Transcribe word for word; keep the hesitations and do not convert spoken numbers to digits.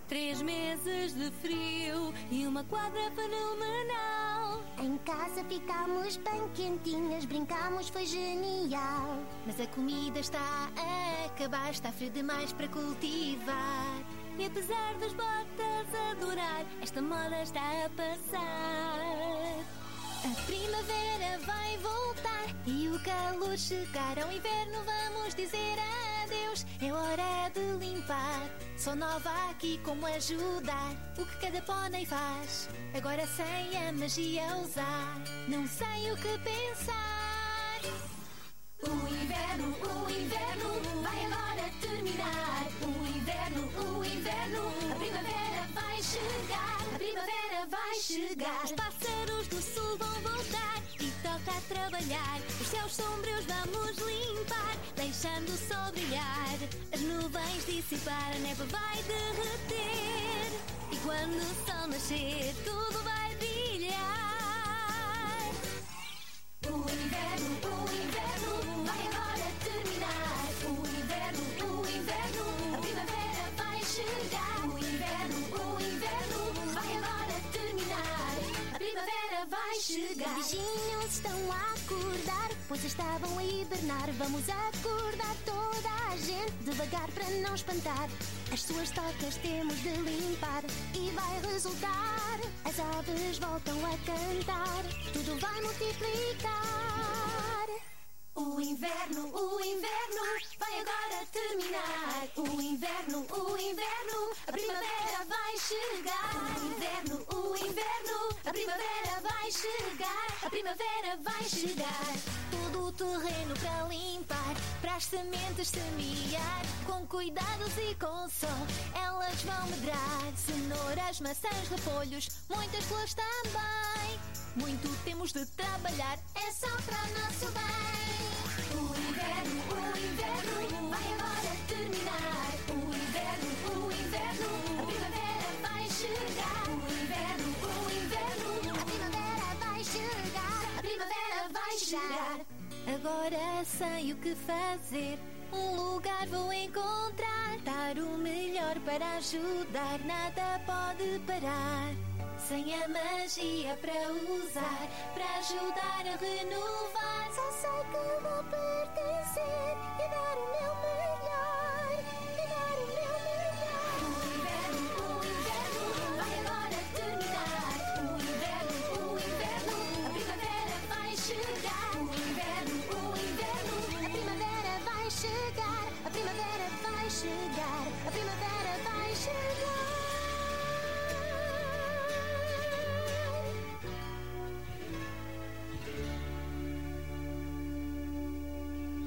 Três meses de frio e uma quadra fenomenal. Em casa ficámos bem quentinhas, brincámos, foi genial. Mas a comida está a acabar, está frio demais para cultivar. E apesar das botas a durar, esta moda está a passar. A primavera vai voltar e o calor chegar. Ao inverno vamos dizer adeus, é hora de limpar. Sou nova aqui, como ajudar? O que cada pônei faz, agora sem a magia usar. Não sei o que pensar. O inverno, o inverno vai agora terminar. O inverno, o inverno, a primavera vai chegar. A primavera vai chegar. Os pássaros do sul vão voltar e toca a trabalhar. Os céus sombrios vamos limpar, deixando o sol brilhar. As nuvens dissipar, a neve vai derreter. E quando o sol nascer, tudo vai brilhar. O inverno, o inverno vai agora terminar. O inverno, o inverno, a primavera vai chegar. O inverno, o inverno vai agora terminar. A primavera vai chegar. Os bichinhos estão a acordar, pois estavam a hibernar. Vamos acordar toda a gente, devagar para não espantar. As suas tocas temos de limpar e vai resultar. As aves voltam a cantar, tudo vai multiplicar. O inverno, o inverno vai agora terminar. O inverno, o inverno, a primavera vai chegar. O inverno, o inverno, a primavera vai chegar. A primavera vai chegar. Todo o terreno para limpar, para as sementes semear. Com cuidados e com sol, elas vão medrar. Cenouras, maçãs, repolhos, muitas flores também. Muito temos de trabalhar, é só para o nosso bem. O inverno, o inverno vai agora terminar. O inverno, o inverno, a primavera vai chegar. O inverno, o inverno, A primavera vai chegar. a primavera vai chegar. Agora sei o que fazer, um lugar vou encontrar. Dar o melhor para ajudar, nada pode parar. Sem a magia para usar, para ajudar a renovar. Só sei que vou pertencer e dar o meu melhor.